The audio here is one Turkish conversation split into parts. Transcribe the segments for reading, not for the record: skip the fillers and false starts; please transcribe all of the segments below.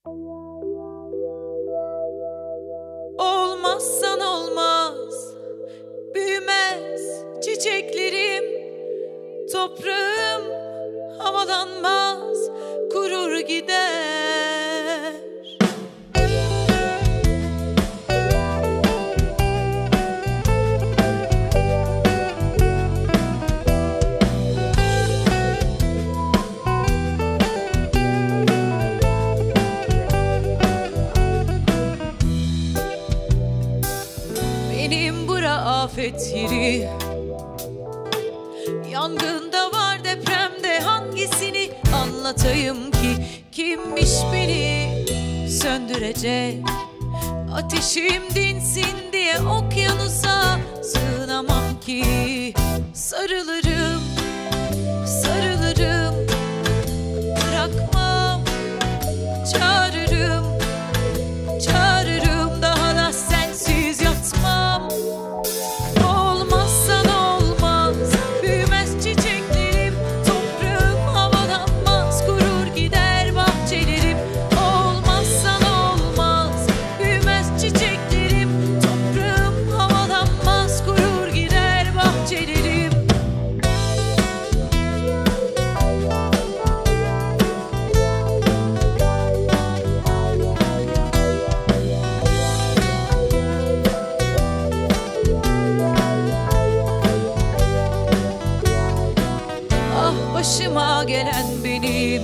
Olmazsan olmaz, büyümez çiçeklerim, toprağım havalanmaz, kurur gider. Benim bura afet yeri, yangında var depremde, hangisini anlatayım ki? Kimmiş beni söndürecek? Ateşim dinsin diye okyanusa sığınamam ki. Sarılırım, sarılırım, bırakmam, çağırırım, çağırırım, daha da sensiz yatmam. Olmazsan olmaz, büyümez çiçeklerim, toprağım havalanmaz, kurur gider bahçelerim. Olmazsan olmaz, büyümez çiçeklerim, toprağım havalanmaz, kurur gider bahçelerim. Başıma gelen benim,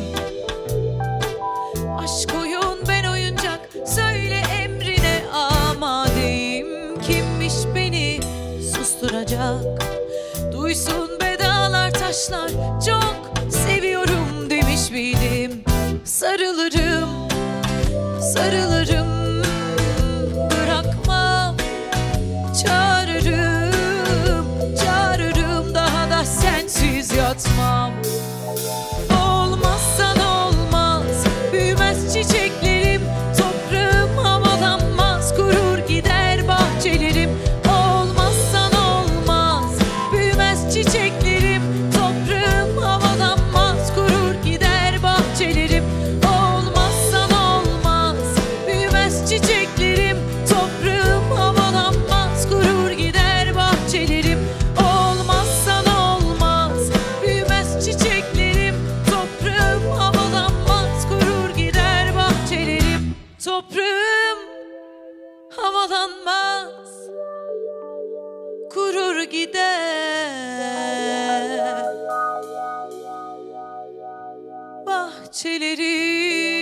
aşk oyun ben oyuncak, söyle emrine amadeyim. Kimmiş beni susturacak? Duysun be dağlar taşlar, çok seviyorum demiş miydim? Sarılırım, sarılırım, bırakmam, çağırırım, çağırırım, daha da sensiz yatmam. Olmazsan olmaz, büyümez çiçeklerim, toprağım havalanmaz, kurur gider bahçelerim. Olmazsan olmaz, büyümez çiçeklerim, toprağım havalanmaz, kurur gider bahçelerim. Olmazsan olmaz, büyümez çiçeklerim, toprağım havalanmaz, kurur gider bahçelerim. Olmazsan olmaz, büyümez çiçeklerim, toprağım havalanmaz, kurur gider bahçelerim. Toprağım havalanmaz, kurur gider bahçelerim.